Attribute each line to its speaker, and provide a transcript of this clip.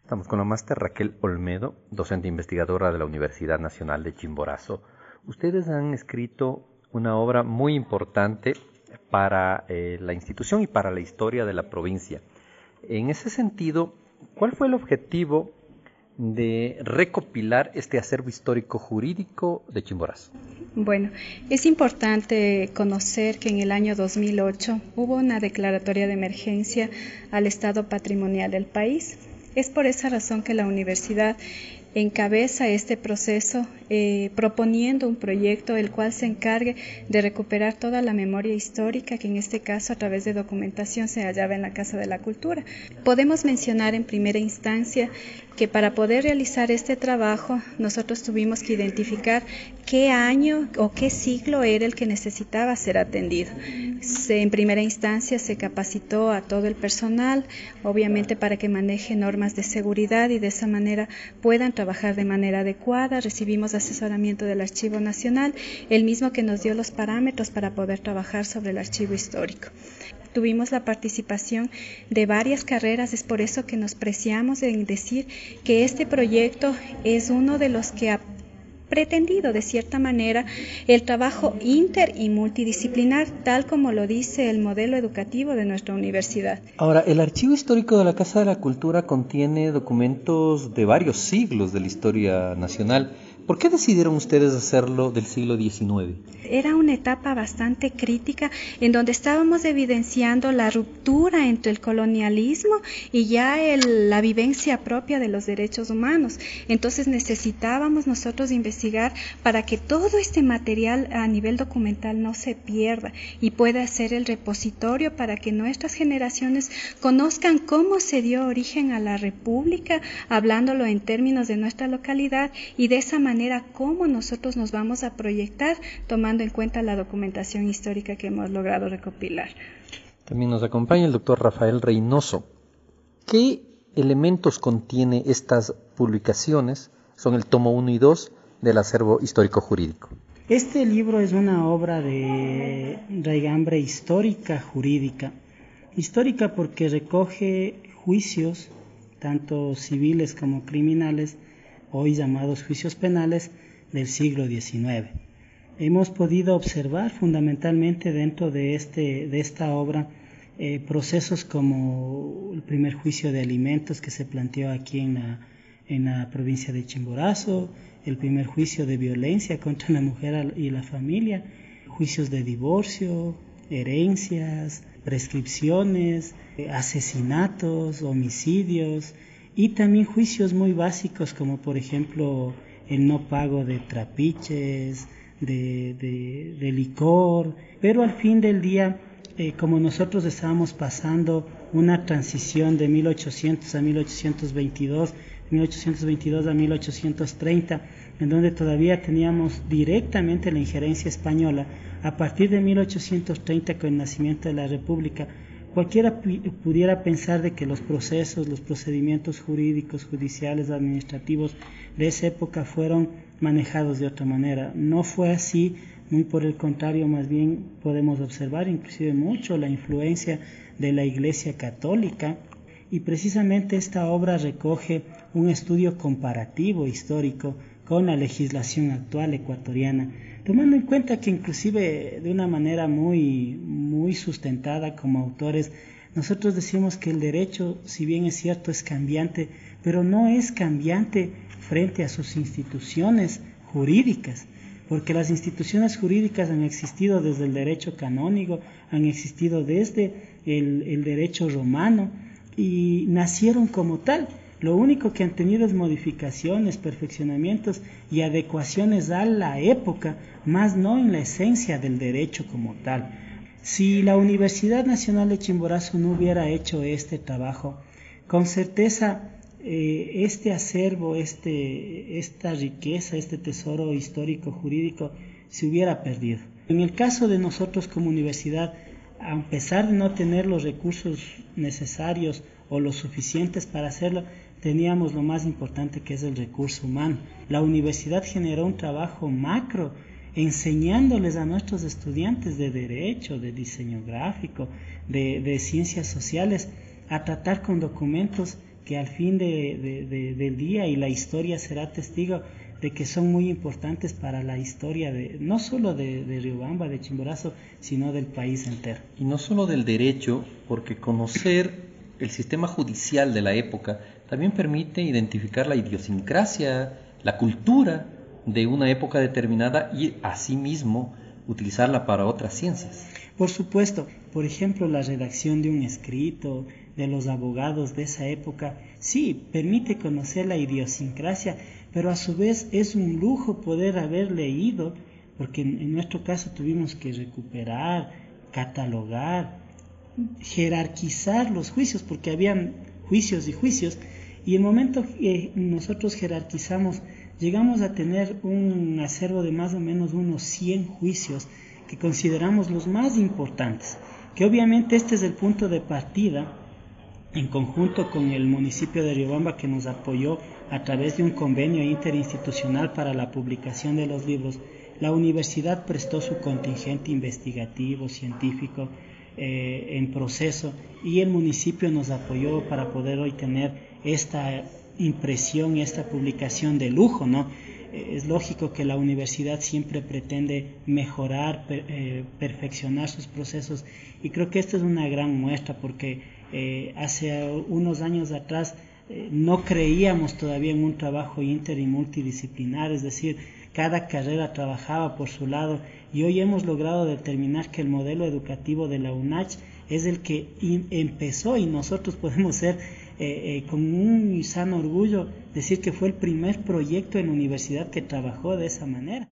Speaker 1: Estamos con la máster Raquel Olmedo, docente investigadora de la Universidad Nacional de Chimborazo. Ustedes han escrito una obra muy importante para la institución y para la historia de la provincia. En ese sentido, ¿cuál fue el objetivo de recopilar este acervo histórico jurídico de Chimborazo?
Speaker 2: Bueno, es importante conocer que en el año 2008 hubo una declaratoria de emergencia al estado patrimonial del país. Es por esa razón que la universidad encabeza este proceso proponiendo un proyecto el cual se encargue de recuperar toda la memoria histórica que en este caso a través de documentación se hallaba en la Casa de la Cultura. Podemos mencionar en primera instancia que para poder realizar este trabajo nosotros tuvimos que identificar qué año o qué siglo era el que necesitaba ser atendido. En primera instancia se capacitó a todo el personal, obviamente para que maneje normas de seguridad y de esa manera puedan trabajar de manera adecuada. Recibimos asesoramiento del Archivo Nacional, el mismo que nos dio los parámetros para poder trabajar sobre el archivo histórico. Tuvimos la participación de varias carreras, es por eso que nos preciamos en decir que este proyecto es uno de los que ha pretendido de cierta manera el trabajo inter y multidisciplinar, tal como lo dice el modelo educativo de nuestra universidad.
Speaker 1: Ahora, el archivo histórico de la Casa de la Cultura contiene documentos de varios siglos de la historia nacional. ¿Por qué decidieron ustedes hacerlo del siglo XIX?
Speaker 2: Era una etapa bastante crítica en donde estábamos evidenciando la ruptura entre el colonialismo y ya la vivencia propia de los derechos humanos. Entonces necesitábamos nosotros investigar para que todo este material a nivel documental no se pierda y pueda ser el repositorio para que nuestras generaciones conozcan cómo se dio origen a la República, hablándolo en términos de nuestra localidad y de esa manera cómo nosotros nos vamos a proyectar tomando en cuenta la documentación histórica que hemos logrado recopilar.
Speaker 1: También nos acompaña el doctor Rafael Reynoso. ¿Qué elementos contiene estas publicaciones? Son el tomo 1 y 2 del acervo histórico jurídico.
Speaker 3: Este libro es una obra de raigambre histórica jurídica. Histórica porque recoge juicios, tanto civiles como criminales, hoy llamados juicios penales del siglo XIX. Hemos podido observar fundamentalmente dentro de esta obra procesos como el primer juicio de alimentos que se planteó aquí en la provincia de Chimborazo, el primer juicio de violencia contra la mujer y la familia, juicios de divorcio, herencias, prescripciones, asesinatos, homicidios, y también juicios muy básicos como por ejemplo el no pago de trapiches, de licor, pero al fin del día, como nosotros estábamos pasando una transición de 1800 a 1822, 1822 a 1830, en donde todavía teníamos directamente la injerencia española, a partir de 1830 con el nacimiento de la República, cualquiera pudiera pensar de que los procesos, los procedimientos jurídicos, judiciales, administrativos de esa época fueron manejados de otra manera. No fue así, muy por el contrario, más bien podemos observar inclusive mucho la influencia de la Iglesia Católica, y precisamente esta obra recoge un estudio comparativo histórico con la legislación actual ecuatoriana, tomando en cuenta que inclusive de una manera muy sustentada como autores, nosotros decimos que el derecho, si bien es cierto, es cambiante, pero no es cambiante frente a sus instituciones jurídicas, porque las instituciones jurídicas han existido desde el derecho canónico, han existido desde el derecho romano y nacieron como tal. Lo único que han tenido es modificaciones, perfeccionamientos y adecuaciones a la época, más no en la esencia del derecho como tal. Si la Universidad Nacional de Chimborazo no hubiera hecho este trabajo, con certeza este acervo, esta riqueza, este tesoro histórico jurídico se hubiera perdido. En el caso de nosotros como universidad, a pesar de no tener los recursos necesarios o los suficientes para hacerlo, teníamos lo más importante, que es el recurso humano. La universidad generó un trabajo macro enseñándoles a nuestros estudiantes de derecho, de diseño gráfico, de ciencias sociales, a tratar con documentos que al fin del día y la historia será testigo de que son muy importantes para la historia no solo de Riobamba, de Chimborazo, sino del país entero.
Speaker 1: Y no solo del derecho, porque conocer el sistema judicial de la época también permite identificar la idiosincrasia, la cultura de una época determinada y asimismo utilizarla para otras ciencias.
Speaker 3: Por supuesto, por ejemplo, la redacción de un escrito de los abogados de esa época, sí, permite conocer la idiosincrasia, pero a su vez es un lujo poder haber leído, porque en nuestro caso tuvimos que recuperar, catalogar, jerarquizar los juicios, porque habían juicios y juicios, y el momento que nosotros jerarquizamos, llegamos a tener un acervo de más o menos unos 100 juicios que consideramos los más importantes, que obviamente este es el punto de partida, en conjunto con el municipio de Riobamba, que nos apoyó a través de un convenio interinstitucional para la publicación de los libros. La universidad prestó su contingente investigativo, científico, en proceso, y el municipio nos apoyó para poder hoy tener esta impresión y esta publicación de lujo, ¿no? Es lógico que la universidad siempre pretende mejorar, perfeccionar sus procesos, y creo que esta es una gran muestra, porque hace unos años atrás no creíamos todavía en un trabajo inter y multidisciplinar, es decir, cada carrera trabajaba por su lado, y hoy hemos logrado determinar que el modelo educativo de la UNACH es el que empezó, y nosotros podemos ser con un sano orgullo decir que fue el primer proyecto en la universidad que trabajó de esa manera.